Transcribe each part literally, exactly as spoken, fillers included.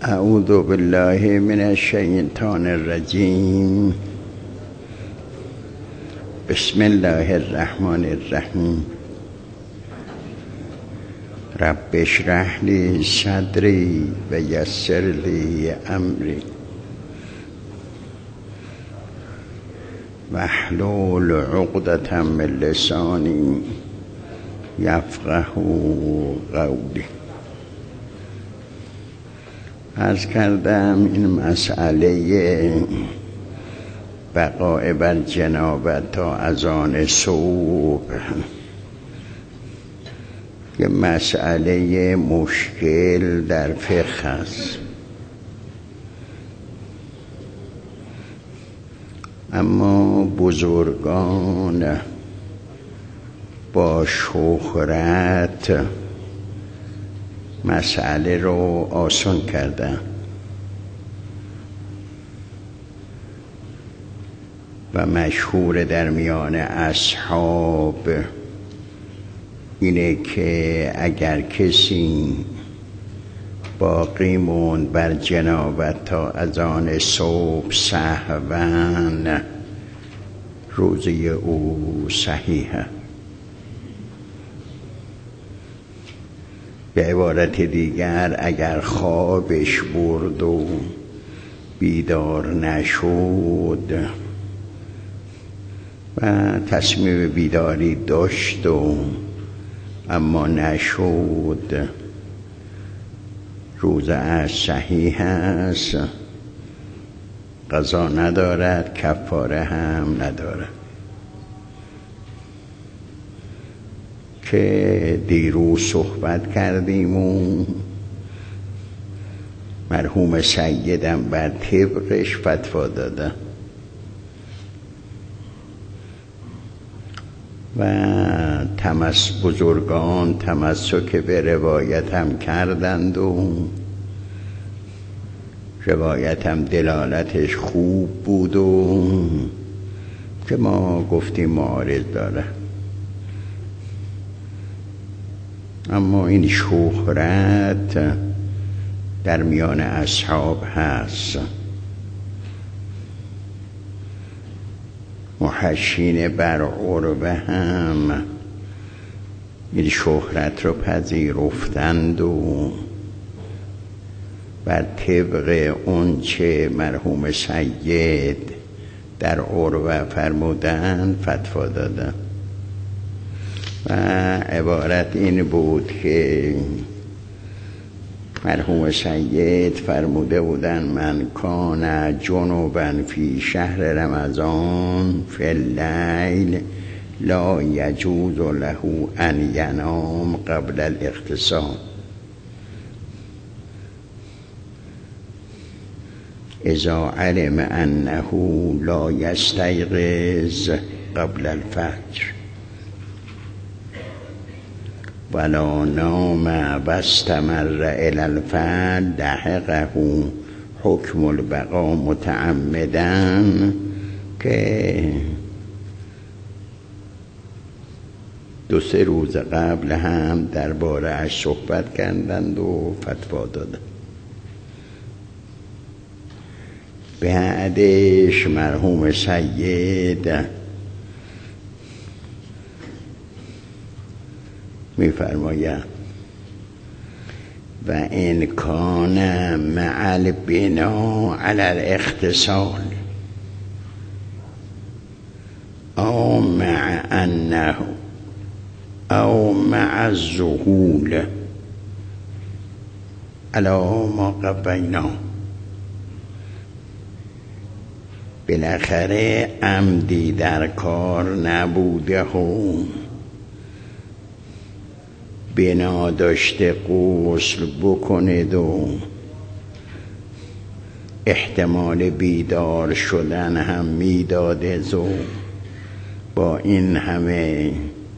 اعوذ بالله من الشیطان الرجیم. بسم الله الرحمن الرحیم. رب اشرح لی صدری و یسر لی امری واحلل عقدة من لسانی یفقهوا قولی. عرض کردم این مسئله بقاء بر جنابت تا اذان صبح یه مسئله مشکل در فقه است، اما بزرگان با شهرت مسئله رو آسان کردن و مشهور در میان اصحاب اینه که اگر کسی باقی موند بر جنابت تا اذان صبح سهواً روزه او صحیحه. به عبارت دیگر اگر خوابش برد و بیدار نشد و تصمیم بیداری داشت و اما نشد، روزه اش صحیح است، قضا ندارد، کفاره هم ندارد. که دیروز صحبت کردیم و مرحوم سیدم بر طبقش فتوا داده و تمس بزرگان تمسک به روایت هم کردند و روایت هم دلالتش خوب بود و که ما گفتیم معارض داره. اما این شهرت در میان اصحاب هست. محشین بر عربه هم این شهرت رو پذیرفتند و بر طبق اون چه مرحوم سید در عربه فرمودن فتوا دادن و عبارت این بود که مرحوم سید فرموده بودن من کان جنوبا فی شهر رمضان فی اللیل لا یجوز له ان ینام قبل الاغتسال اذا علم انه لا یستیقظ قبل الفجر ولا نام و استمر الی الفجر لحقه حکم البقا متعمدا. که دو سه روز قبل هم درباره اش صحبت کردند و فتوا دادند. بعدش مرحوم سید می‌فرماید و ان کان مع البنا علی الاغتسال او مع انه او مع الذهول علی ما قبینا، بالاخره عمدی در کار نبوده و بنا داشته غسل بکنید و احتمال بیدار شدن هم میداده و با این همه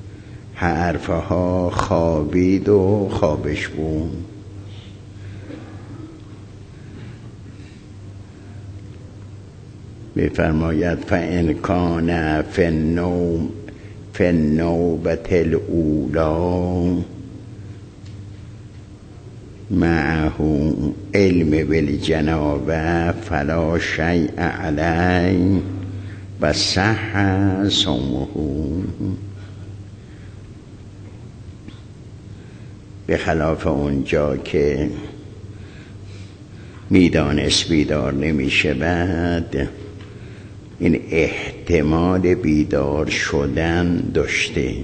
حرفها خوابید و خوابش بود. می‌فرماید فإن کان فی النوم فی النوبة الاولی معه علم بالجنابه فلا شیء علیه و صح صومه. به خلاف اونجا که میدانست بیدار نمیشه، بعد این احتمال بیدار شدن داشته.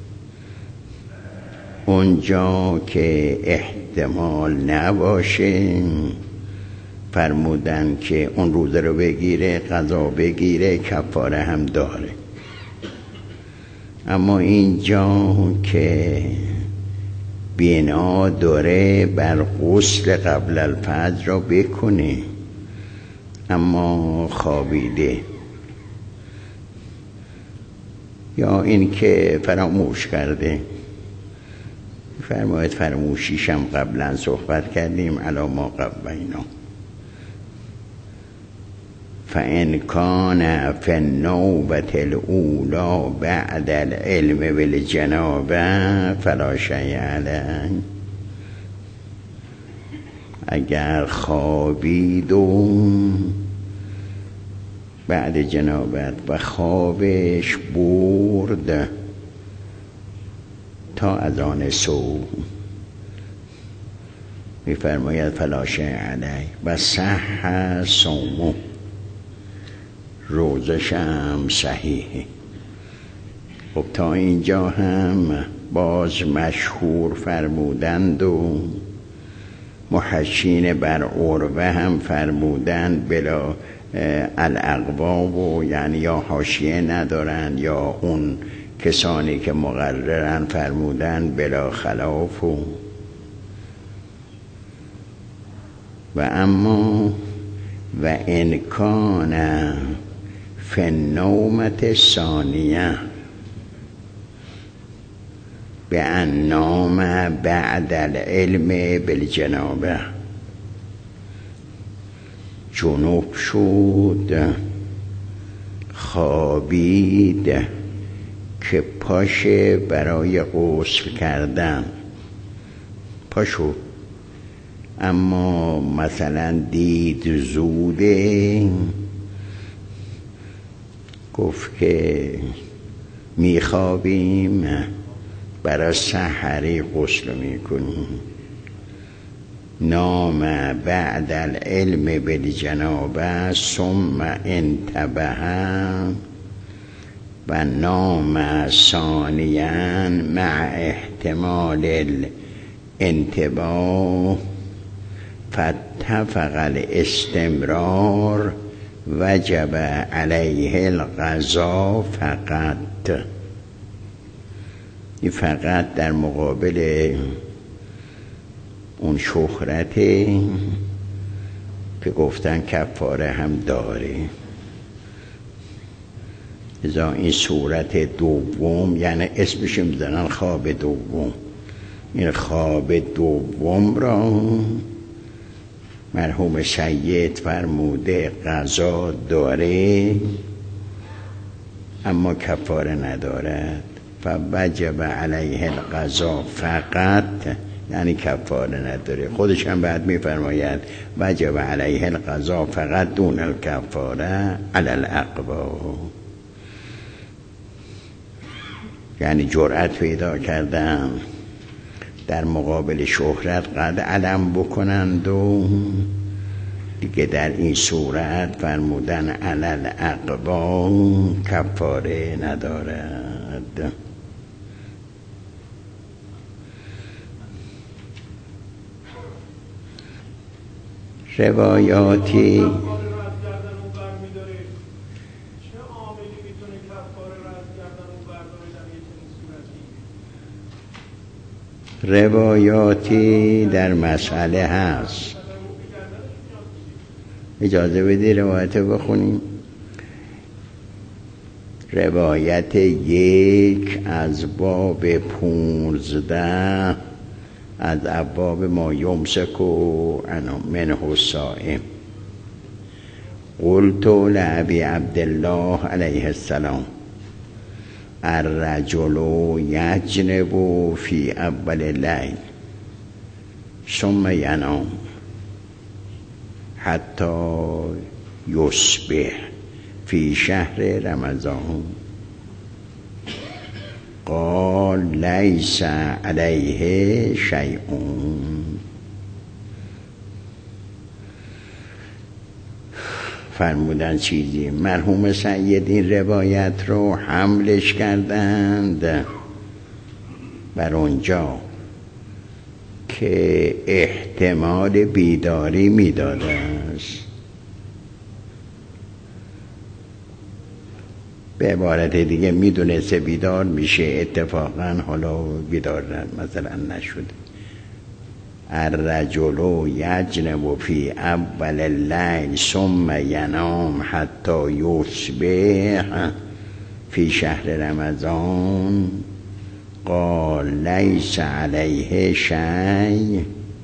اونجا که احتمال نباشه فرمودن که اون روزه رو بگیره، قضا بگیره، کفاره هم داره. اما اینجا که بنا داره بر غسل قبل الفجر را بکنه اما خوابیده، یا این که فراموش کرده. فرماید فراموشیشم قبلا صحبت کردیم علی ما قبینا. فإن كان في النوبة الأولى بعد العلم بالجنابه فلا شيء عليه. اگر خوابید و بعد جنابت و خوابش برد تا اذان صبح، میفرماید فلا شیء علیه و صح صومه، روزش هم صحیحه. خب تا اینجا هم باز مشهور فرمودند و محشین بر عروه هم فرمودند بلا الاقوا، و یعنی یا حاشیه ندارن یا اون کسانی که مقررن فرمودن بلا خلاف. و و اما و انکان فی النومة الثانیه بأن نام بعد العلم بالجنابه، جنوب شد، خوابید که پاشه برای غسل کردن، پاشو، اما مثلا دید زوده، گفت که میخوابیم برای سحری غسل میکنیم. نام بعد العلم بالجنابه ثم انتبه و نام ثانیا مع احتمال الانتباه فاتفق الاستمرار وجب علیه القضا فقط. این فقط در مقابل اون شهرت که گفتن کفاره هم داره. ازا این صورت دوم یعنی اسمش میزنن خواب دوم، این خواب دوم را مرحوم سید فرموده قضا داره اما کفاره ندارد. فوجب علیه القضا فقط، یعنی کفاره نداره. خودش هم بعد میفرماید وجب علیه القضا فقط دون الکفاره علی الاقوا، یعنی جرأت پیدا کردن در مقابل شهرت قد علم بکنند و دیگه در این صورت فرمودن علی الاقوا کفاره ندارد. روایاتی روایاتی در مسئله هست. اجازه بدی روایت بخونیم. روایت یک از باب پونزده از ابواب ما یمسک منه الصائم. قلت لأبی عبدالله علیه السلام الرجل یجنب فی اول اللیل ثم ینام حتی یصبح فی شهر رمضان قال لیس علیه شیء. فرمودن چیزی مرحوم سید این روایت رو حملش کردند بر اونجا که احتمال بیداری میداده است. به عبارت دیگه میدونسته بیدار میشه، اتفاقا حالا بیدار مثلا نشده. الرجل یجنب فی اول اللیل ثم ینام حتی یصبح فی شهر رمضان قال لیس علیه شیء.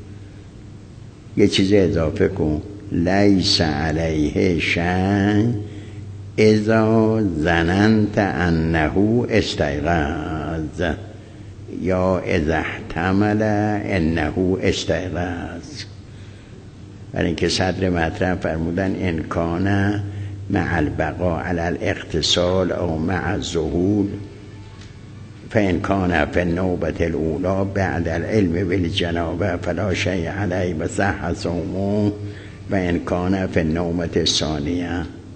یه چیز اضافه کن، لیس علیه شیء اذا ظننت انه استیقظ یا اذا احتمل انه استیقظ. برای اینکه صدر مطلب فرمودن ان کان مع البقاء علی الاغتسال او مع الذهول فان کان فی النوبة الاولى بعد العلم بالجنابه فلا شیء علیه و صح صومه و ان کان فی النوبة الثانیه.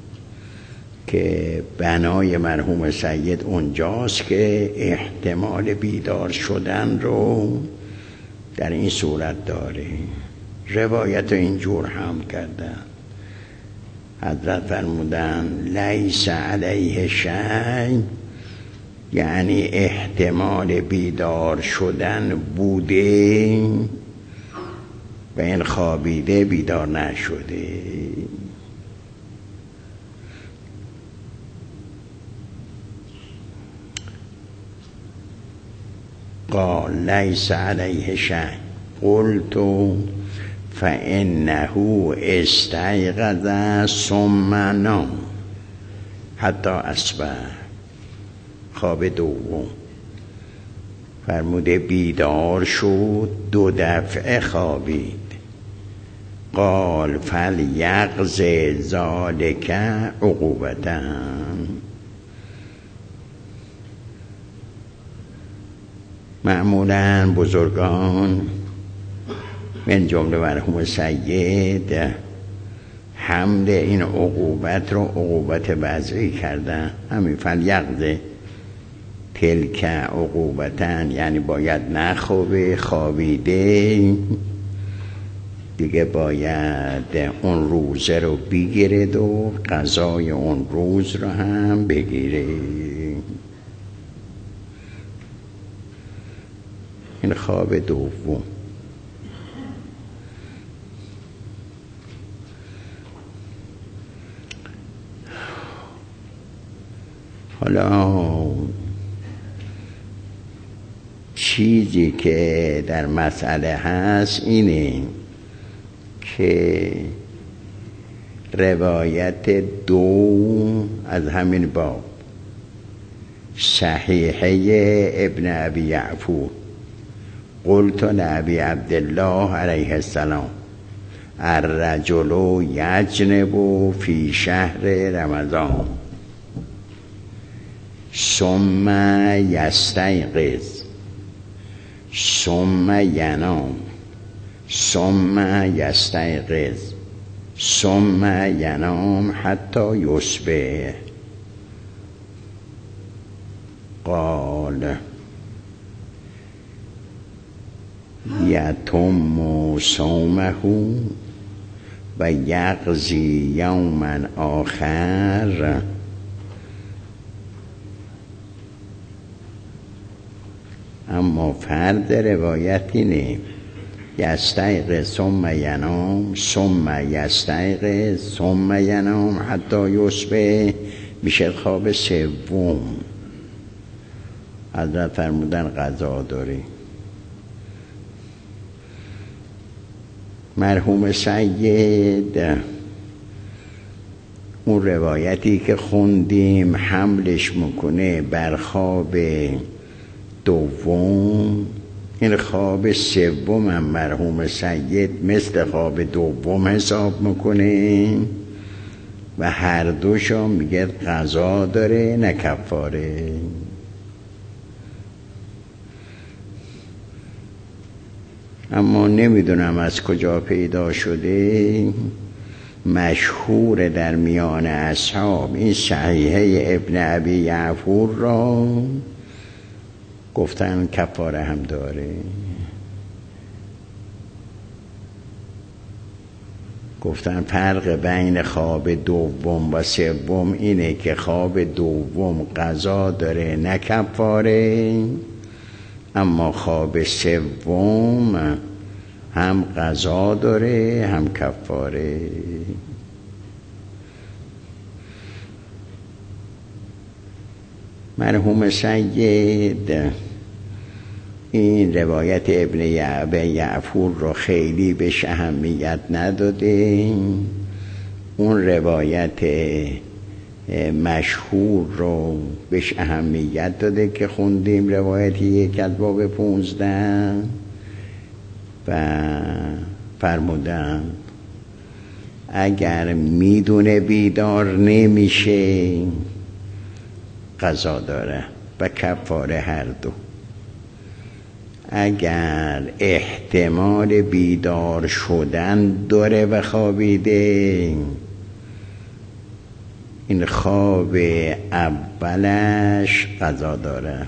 که بنای مرحوم سید اونجاست که احتمال بیدار شدن رو در این صورت داره. روایت اینجور هم کردن. حضرت فرمودن لیس علیه شیء یعنی احتمال بیدار شدن بوده و این خوابیده بیدار نشده. قال لیس علیه شیء قلت فانه استیقظ ثم نام حتی اصبح. خواب دوم فرموده بیدار شد، دو دفعه خوابید. قال فلیقظ ذلک عقوبةً. معمولاً بزرگان من جمله مرحوم سید حمل این عقوبت رو عقوبت وضعی کردن. همین فلیقظ تلک عقوبةً یعنی باید نخوابه، خوابیده دیگه باید اون روزه رو بگیرد و قضای اون روز رو هم بگیره. این خواب دوم. حالا چیزی که در مسئله هست اینه که روایت دو از همین باب صحیحه ابن ابی یعفور قلت لابی عبدالله علیه السلام الرجل یجنب فی شهر رمضان ثم یستیقظ ثم ینام ثم یستیقظ ثم ینام حتی یصبح. قال یتم صومه و یقضی یوما آخر. اما فرد روایت اینه یستیقظ ثم ینام ثم یستیقظ ثم ینام حتی یصبح میشه خواب سوم. حضرت فرمودن قضا داری. مرحوم سید اون روایتی که خوندیم حملش میکنه بر خواب دوم، این خواب سوم هم مرحوم سید مثل خواب دوم حساب میکنه و هر دوشو میگه قضا داره نه کفاره. اما نمیدونم از کجا پیدا شده، مشهور در میان اصحاب این صحیحه ابن ابی یعفور را گفتن کفاره هم داره. گفتن فرق بین خواب دوم و سوم اینه که خواب دوم قضا داره نه کفاره، اما خواب سوم هم قضا داره هم کفاره. مرحوم سید این روایت ابن ابی یعفور رو خیلی بهش اهمیت نداده، اون روایت مشهور رو بهش اهمیت داده که خوندیم، روایت یک از باب پونزده، و فرمودن اگر میدونه بیدار نمیشه قضا داره و کفاره هر دو. اگر احتمال بیدار شدن داره و خوابیده، این خواب اولش قضا داره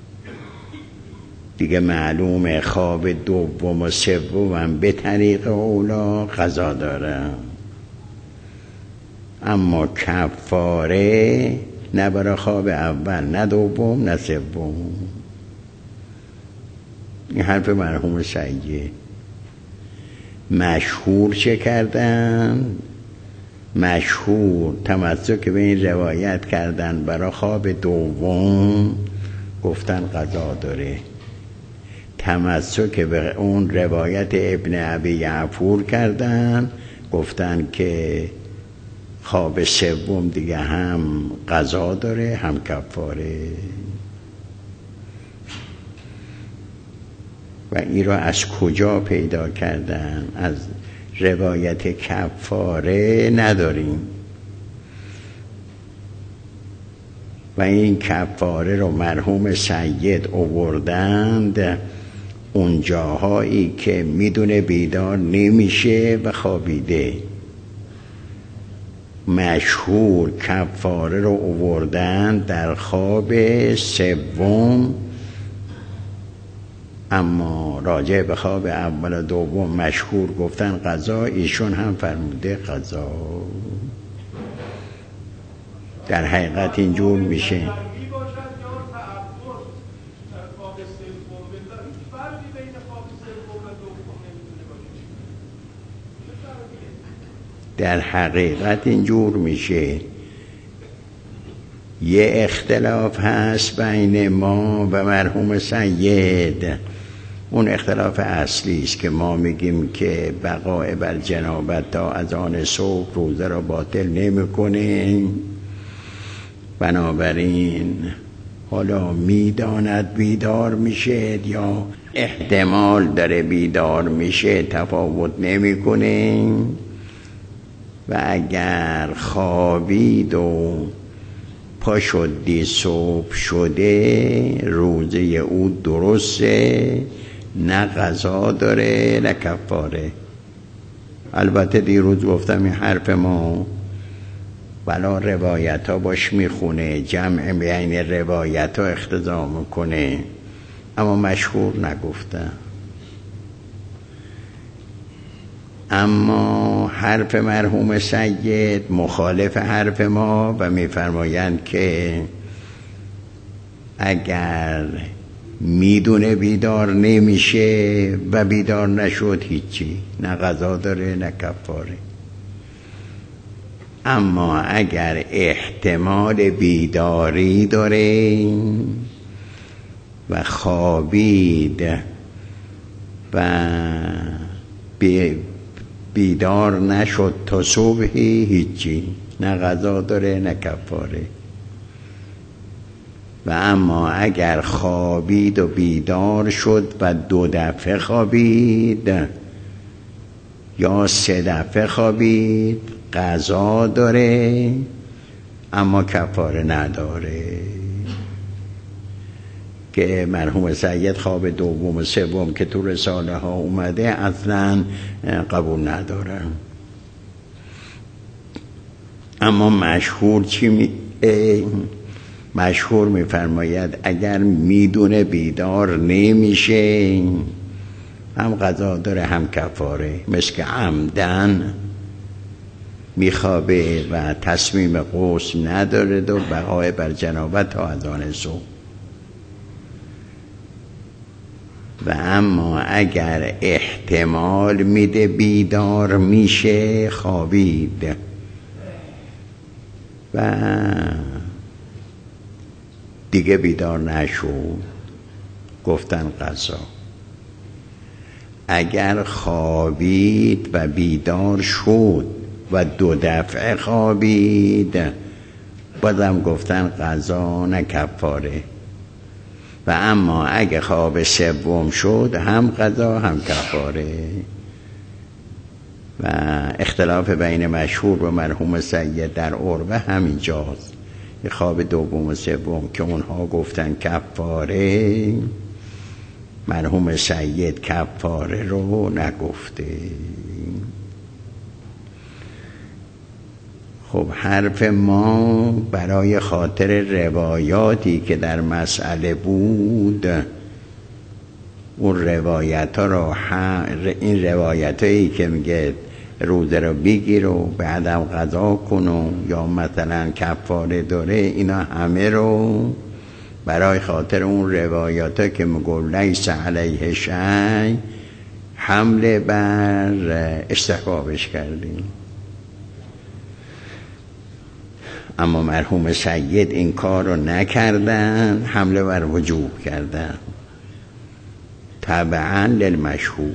دیگه، معلومه خواب دوم و سوم هم به طریق اولا قضا داره، اما کفاره نه برای خواب اول نه دوم نه سوم. این حرف مرحوم سیدی. مشهور چه کردن؟ مشهور تمسک به این روایت کردن برای خواب دوم، گفتن قضا داره. تمسک به اون روایت ابن ابی یعفور کردن، گفتن که خواب سوم دیگه هم قضا داره هم کفاره. و این را از کجا پیدا کردن؟ از روایت کفاره نداریم و این کفاره رو مرحوم سید آوردند اون جاهایی که میدونه بیدار نمیشه و خوابیده. مشهور کفاره رو آوردن در خواب سوم، اما راجع به خواب اول و دوم مشهور گفتن قضا، ایشون هم فرموده قضا. در حقیقت اینجور میشه. در حقیقت اینجور میشه. یه اختلاف هست بین ما و مرحوم سید، اون اختلاف اصلی است که ما میگیم که بقاء بر جنابت تا از آن صبح روزه را باطل نمیکنه، بنابراین حالا میداند بیدار میشه یا احتمال داره بیدار میشه تفاوت نمیکنه، و اگر خوابید و پا شدی صبح شده روزه او درسته، نه قضا داره نه کفاره. البته دیروز گفتم این حرف ما بلا روایت ها باش میخونه، جمع بین روایت ها اقتضا میکنه، اما مشهور نگفتم. اما حرف مرحوم سید مخالف حرف ما و میفرمایند که اگر میدونه بیدار نمیشه و بیدار نشد هیچی، نه قضا داره نه کفاره. اما اگر احتمال بیداری داره و خوابید و بیدار نشد تا صبحی، هیچی، نه قضا داره نه کفاره. و اما اگر خوابید و بیدار شد و دو دفعه خوابید یا سه دفعه خوابید قضا داره اما کفاره نداره. که مرحوم سید خواب دوم و سوم که تو رساله ها اومده اصلا قبول نداره. اما مشهور چی می مشهور میفرماید اگر میدونه بیدار نمیشه هم قضا داره هم کفاره. مثل که عمدن میخوابه و تصمیم غسل نداره و بقای بر جنابت تا اذان صبح. و اما اگر احتمال میده بیدار میشه خوابید و دیگه بیدار نشد گفتن قضا. اگر خوابید و بیدار شد و دو دفعه خوابید بازم گفتن قضا نه کفاره. و اما اگه خواب سوم شد هم قضا هم کفاره. و اختلاف بین مشهور و مرحوم سید در عربه همینجاست. خواب دوم و سوم که اونها گفتن کفاره مرحوم سید کفاره رو نگفته. خب حرف ما برای خاطر روایاتی که در مسئله بود اون روایت ها رو این روایت هایی که میگه روزه رو بگیر و بعدم قضا کن و یا مثلا کفاره داره اینا همه رو برای خاطر اون روایت ها که میگه لیس علیه شیء حمله بر استحبابش کردیم. اما مرحوم سید این کار رو نکردن، حمله بر وجوب کردن تبعا للمشهور.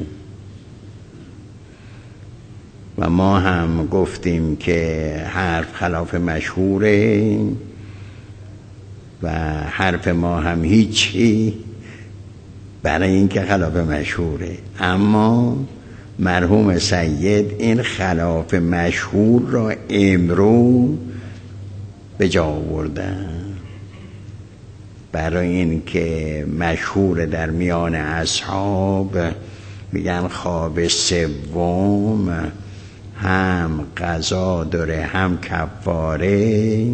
و ما هم گفتیم که حرف خلاف مشهوره و حرف ما هم هیچی برای اینکه خلاف مشهوره. اما مرحوم سید این خلاف مشهور را امرو به جا آوردن برای این که مشهور در میان اصحاب میگن خواب سوم هم قضا داره هم کفاره.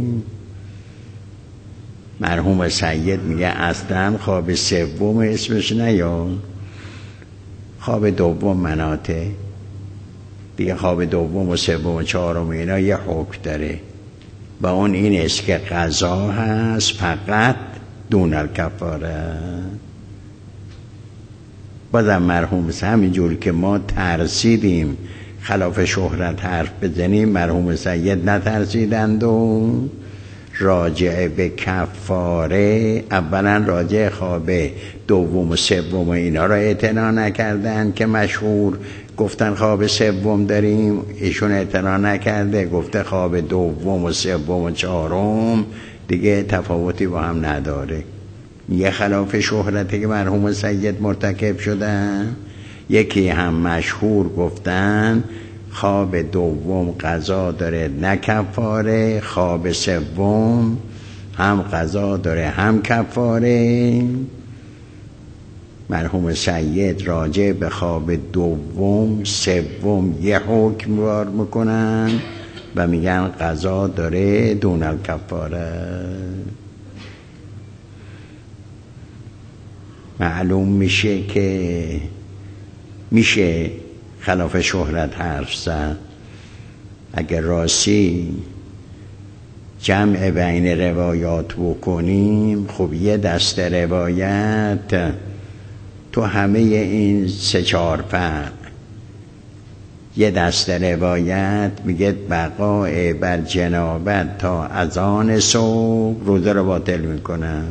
مرحوم سید میگه اصلا خواب سوم اسمش نیاد، خواب دوم مناته دیگه. خواب دوم و سوم و چهارم اینا یه حکم داره و اون این است که قضا هست فقط دون الکفاره. بازم مرحوم همینجور که ما ترسیدیم خلاف شهرت حرف بزنیم مرحوم سید نترسیدند و راجع به کفاره اولا راجع خواب دوم و سوم اینا را اعتنا نکردن که مشهور گفتن خواب سوم داریم، ایشون اعتنا نکرده گفته خواب دوم و سوم و چهارم دیگه تفاوتی با هم نداره. یه خلاف شهرتی که مرحوم سید مرتکب شدن، یکی هم مشهور گفتن خواب دوم قضا داره نه کفاره، خواب سوم هم قضا داره هم کفاره. مرحوم سید راجع به خواب دوم سوم یه حکم وارد میکنن و میگن قضا داره دون الکفاره. معلوم میشه که میشه خلاف شهرت حرف زد. اگر راستی جمع بین روایات بکنیم خب یه دست روایت تو همه این سه چهار فرق، یه دست روایت میگه بقای بر جنابت تا اذان صبح روزه رو باطل میکنن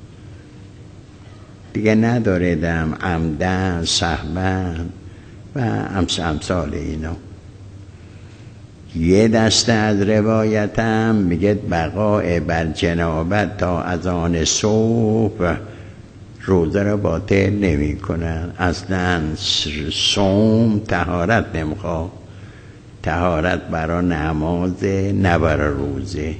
دیگه، نداره دم عمدن سهون و امثال اینا. یه دسته از روایتم میگه بقاء بر جنابت تا از آن صبح روزه را باطل نمی کنن. اصلا صوم طهارت نمیخواد، طهارت برای نماز نه برای روزه.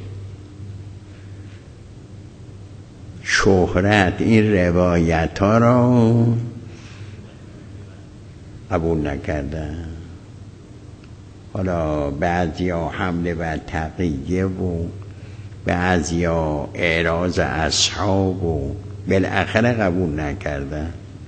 شهرت این روایت ها را قبول نکردن. حالا بعضی ها حمله و تقیه و بعضی ها اعراض اصحاب و بالاخره قبول نکردن.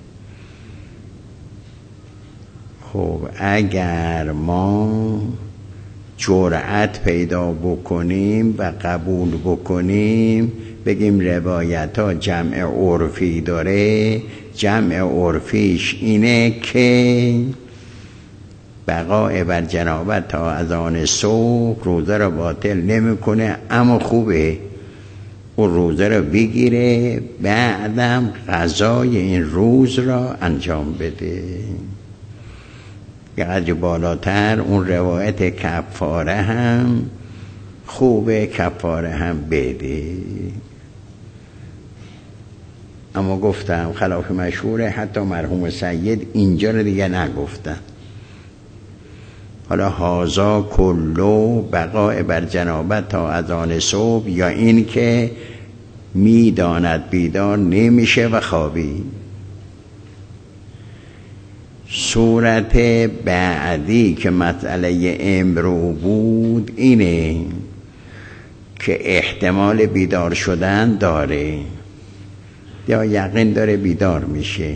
خب اگر ما جرأت پیدا بکنیم و قبول بکنیم بگیم روایت ها جمع عرفی داره، جمع عرفیش اینه که بقاء بر جنابت تا از آن صبح روزه را باطل نمیکنه، اما خوبه اون روزه را بگیره بعدم قضای این روز را انجام بده. یه قدر بالاتر اون روایت کفاره هم خوبه، کفاره هم بده. اما گفتم خلاف مشهوره، حتی مرحوم سید اینجا رو دیگه نگفتن. حالا هازا کلو بقاء بر جنابت تا از آن صبح، یا این که میداند بیدار نمیشه و خوابی. صورت بعدی که مسئله امرو بود اینه که احتمال بیدار شدن داره یا یقین داره بیدار میشه،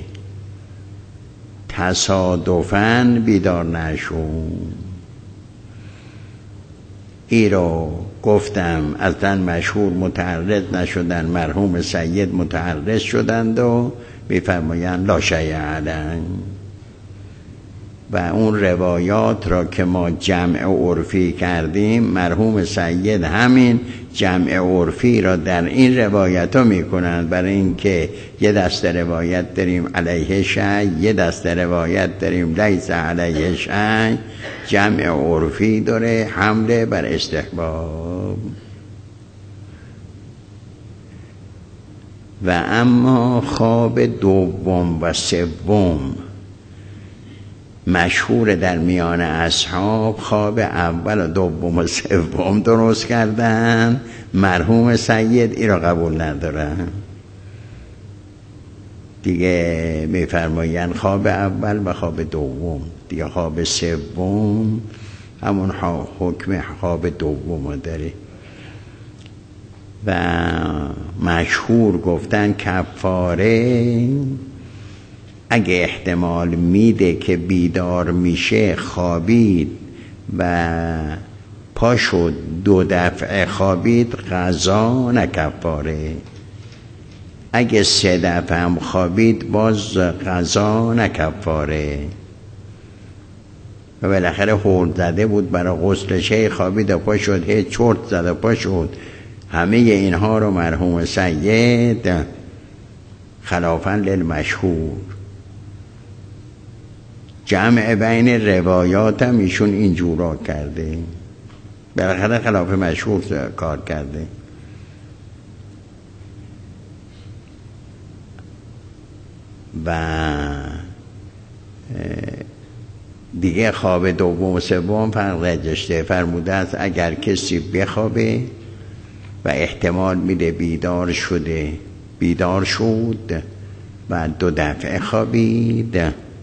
تصادفاً بیدار نشون. ای رو گفتم اصلا مشهور متعرض نشدن، مرحوم سید متعرض شدند و میفرمایند لا شیء علیه. و اون روایات را که ما جمع عرفی کردیم، مرحوم سید همین جمع عرفی را در این روایت ها می کنند، برای اینکه یه دست روایت داریم علیه شی، یه دست روایت داریم لیس علیه شی، جمع عرفی داره، حمله بر استحباب. و اما خواب دوم و سوم مشهور در میان اصحاب، خواب اول و دوم و سوم درست کردن، مرحوم سید این را قبول ندارن دیگه. میفرمایند خواب اول و خواب دوم دیگه، خواب سوم همون حکم خواب دوم داره. و مشهور گفتن کفاره اگه احتمال میده که بیدار میشه، خوابید و پا شد دو دفعه خوابید، قضا نه کفاره. اگه سه دفعه هم خوابید باز قضا نه کفاره. و بالاخره هول زده بود برای غسلش، هی خوابید و پا شد، هی چرت زد و پا شد. همه اینها رو مرحوم سید خلافاً للمشهور جمع بین روایات هم ایشون اینجورا کرده، بالاخره خلاف مشهور کار کرده. و دیگه خواب دوم و سوم فرق داشته. فرموده است اگر کسی بخوابه و احتمال میده بیدار شده، بیدار شد و دو دفعه خوابید،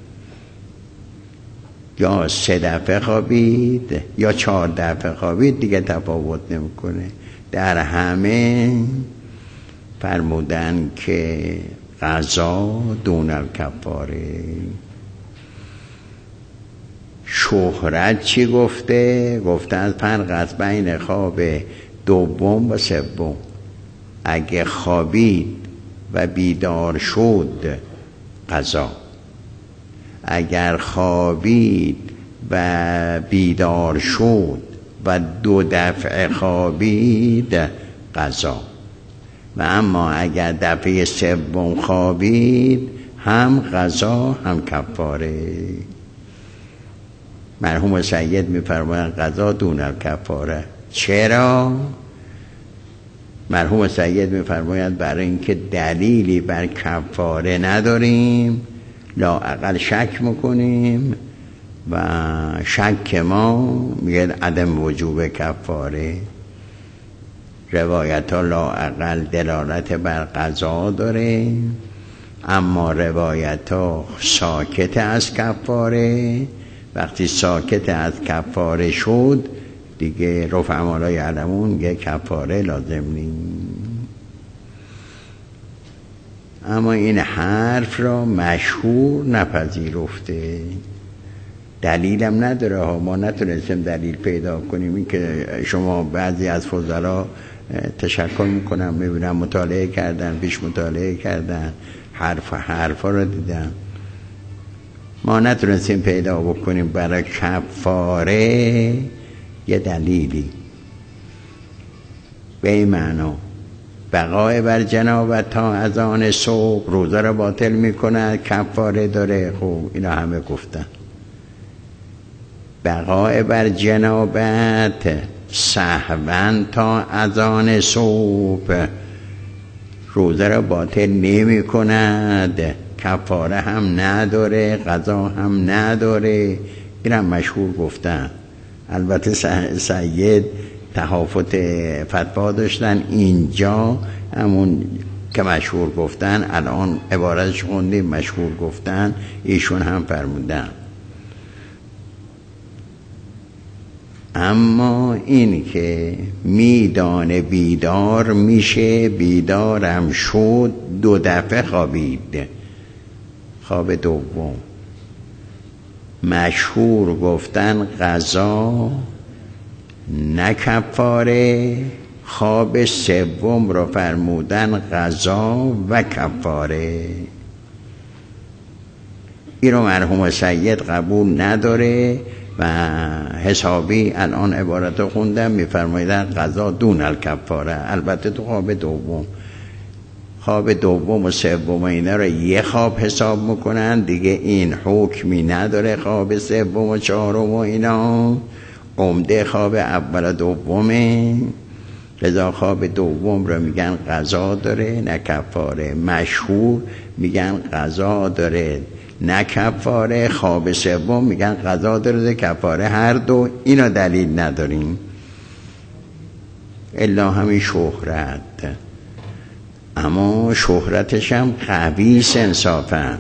یا سه دفعه خوابید یا چهار دفعه خوابید، دیگه تفاوت نمیکنه. در همه فرمودن که قضا دون الکفاره. شهرت چی گفته؟ گفته از فرق است بین خواب دوم و سوم. اگه خوابید و بیدار شد قضا، اگر خوابید و بیدار شد و دو دفعه خوابید قضا. و اما اگر دفعه سوم خوابید هم قضا هم کفاره. مرحوم سید میفرمایند قضا دون الکفاره. چرا؟ مرحوم سید میفرمایند برای اینکه دلیلی بر کفاره نداریم، لااقل شک میکنیم و شک ما میگه عدم وجوب کفاره. روایت ها لااقل دلالت بر قضا داره، اما روایت ها ساکت از کفاره. وقتی ساکت از کفاره شد دیگه رفع لا یعلمون میگه کفاره لازم نیست. اما این حرف را مشهور نپذیرفته، دلیلم نداره ها. ما نتونستیم دلیل پیدا کنیم. این که شما بعضی از فضلا تشکر میکنم میبینم مطالعه کردن، پیش مطالعه کردن، حرف حرفا رو دیدم، ما نتونستیم پیدا بکنیم برای کفاره یه دلیلی به این معنا بقای بر جنابت تا از آن صبح روزه را باطل میکنه، کفاره داره. خب اینا همه گفتن. بقای بر جنابت سهوا تا از آن صبح روزه را باطل نمی کند، کفاره هم نداره، قضا هم نداره. این هم مشهور گفتن. البته سید تحافت فتوا داشتن، اینجا همون که مشهور گفتن، الان عبارتش خوندیم مشهور گفتن، ایشون هم فرمودن. اما این که میدانه بیدار میشه، بیدارم شد دو دفعه خوابید، خواب دوم. مشهور گفتن قضا نه کفاره، خواب سوم رو فرمودن قضا و کفاره. این رو مرحوم سید قبول نداره و حسابی الان عبارت رو خوندم میفرمایدن قضا دون الکفاره. البته تو خواب دوم، خواب دوم و سوم اینا رو یه خواب حساب میکنن دیگه، این حکمی نداره. خواب سوم و چهارم و اینا عمده خواب اول و دومه، لذا خواب دوم رو میگن قضا داره نه کفاره. مشهور میگن قضا داره نه کفاره، خواب سوم میگن قضا داره نه کفاره. هر دو اینا دلیل نداریم الا همین شهرت. اما شهرتش هم قوی انصافا،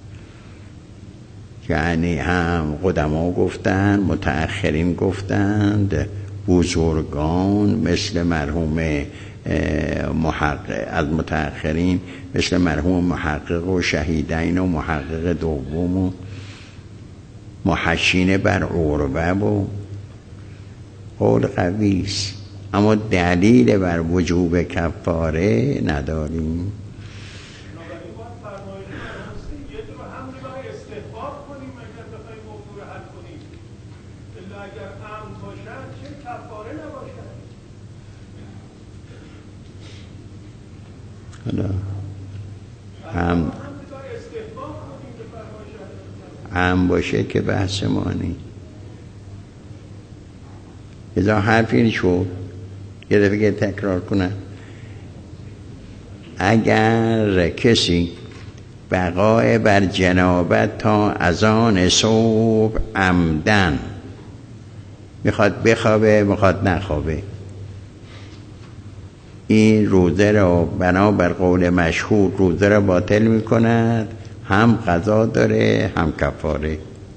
یعنی هم قدما گفتن، متأخرین گفتند، بزرگان مثل مرحوم محقق از متأخرین مثل مرحوم محقق و شهیدین و محقق دوم و محشین بر عروه و قول قوی است، اما دلیل بر وجوب کفاره نداریم. هم هم باشه که بحث ما نی. ازا حرفی شد یه دفعه تکرار کنن. اگر کسی بقای بر جنابت تا از آن صبح عمدن میخواد بخوابه میخواد نخوابه، این روزه را بنا بر قول مشهور روزه را باطل میکند، هم قضا داره هم کفاره.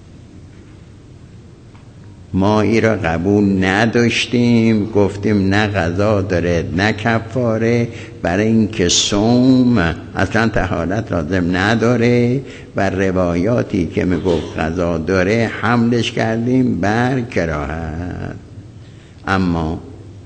ما این را قبول نداشتیم، گفتیم نه قضا داره نه کفاره، برای اینکه صوم اصلا طهارت لازم نداره. بر روایاتی که میگفت قضا داره حملش کردیم بر کراهت. اما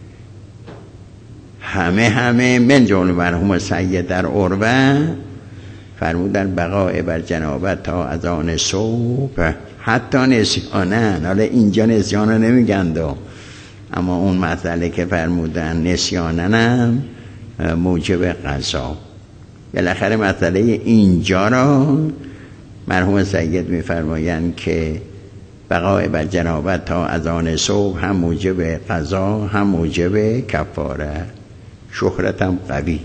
همه همه من جمله مرحوم سید در عروه فرمودن بقای بر جنابت تا از آن صبح حتی نسیانن. حالا اینجا نسیانه نمیگند، اما اون مسئله که فرمودن نسیانن هم موجب قضا. بالاخره مسئله اینجا را مرحوم سید میفرمایند که بقای بر جنابت تا از آن صبح هم موجب قضا هم موجب کفاره. شهرتم قوی.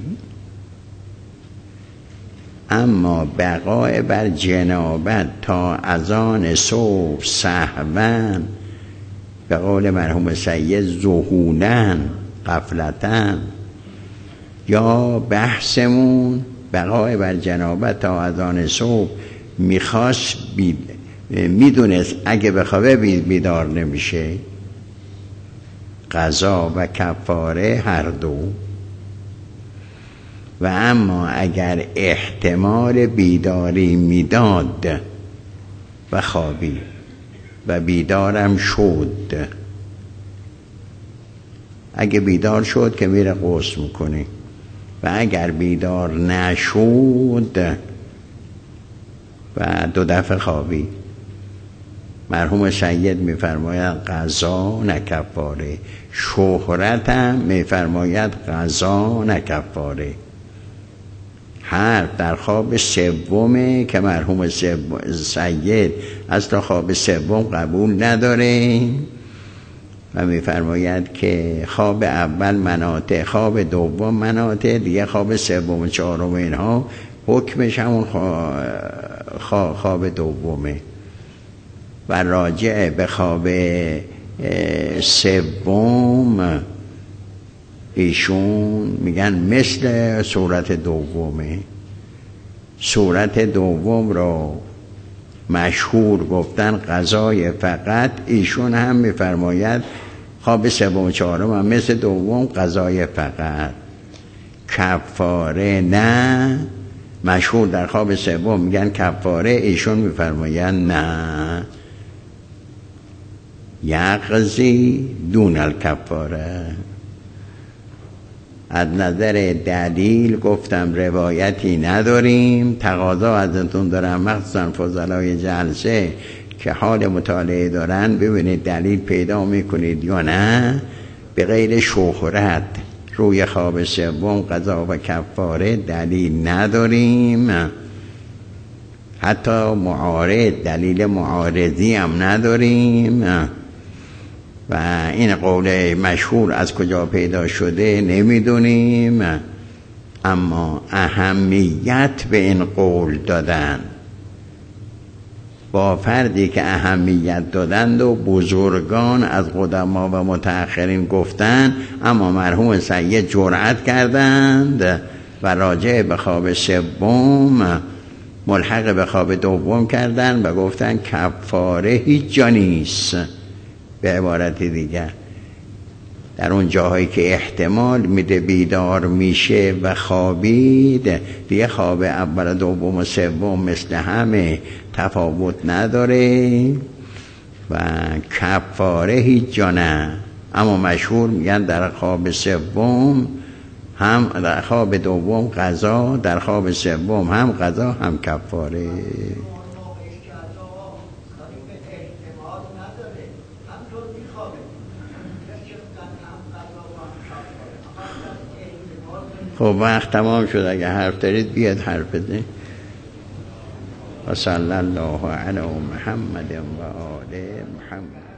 اما بقای بر جنابت تا از آن صبح سهوا، به قول مرحوم سید ذهولا غفلتن، یا بحثمون بقای بر جنابت تا از آن صبح میخواست بید میدونست اگه بخوابه بیدار نمیشه، قضا و کفاره هر دو. و اما اگر احتمال بیداری میداد و خوابی و بیدارم شد، اگه بیدار شد که میره غسل میکنه، و اگر بیدار نشد و دو دفعه خوابی، مرحوم سید میفرماید قضا نه کفاره. شهرت هم میفرماید قضا نه کفاره. هر در خواب سومه که مرحوم سید از تا خواب سوم قبول نداره و میفرماید که خواب اول مناطق، خواب دوم مناطق دیگه، خواب سوم و چهارم اینها حکمش همون خواب دومه. و راجع به خواب سوم ایشون میگن مثل صورت دومه. صورت دوم رو مشهور گفتن قضای فقط. ایشون هم میفرماید خواب سوم و چهارم هم مثل دوم قضای فقط، کفاره نه. مشهور در خواب سوم میگن کفاره، ایشون میفرماید نه، یقضی دون الکفاره. از نظر دلیل گفتم روایتی نداریم. تقاضا ازتون دارم مخصوصا فضلای جلسه که حال مطالعه دارن ببینید دلیل پیدا میکنید یا نه. به غیر شهرت روی خواب سوم قضا و کفاره دلیل نداریم. حتی معارض، دلیل معارضی هم نداریم. و این قول مشهور از کجا پیدا شده نمیدونیم، اما اهمیت به این قول دادن با فردی که اهمیت دادند و بزرگان از قدما و متأخرین گفتن، اما مرحوم سید جرأت کردند و راجع به خواب سوم ملحق به خواب دوم کردند و گفتن کفاره هیچ جا نیست. به عبارت دیگر در اون جاهایی که احتمال میده بیدار میشه و خوابید، دیگه خواب اول و دوم و سوم مثل همه تفاوت نداره و کفاره هیچ جا نه. اما مشهور میگن در خواب سوم هم، در خواب دوم قضا، در خواب سوم هم قضا هم کفاره. خب وقت تمام شد. اگه حرف دارید بیاد حرف بزنید. و صلی الله علی محمد و آل محمد.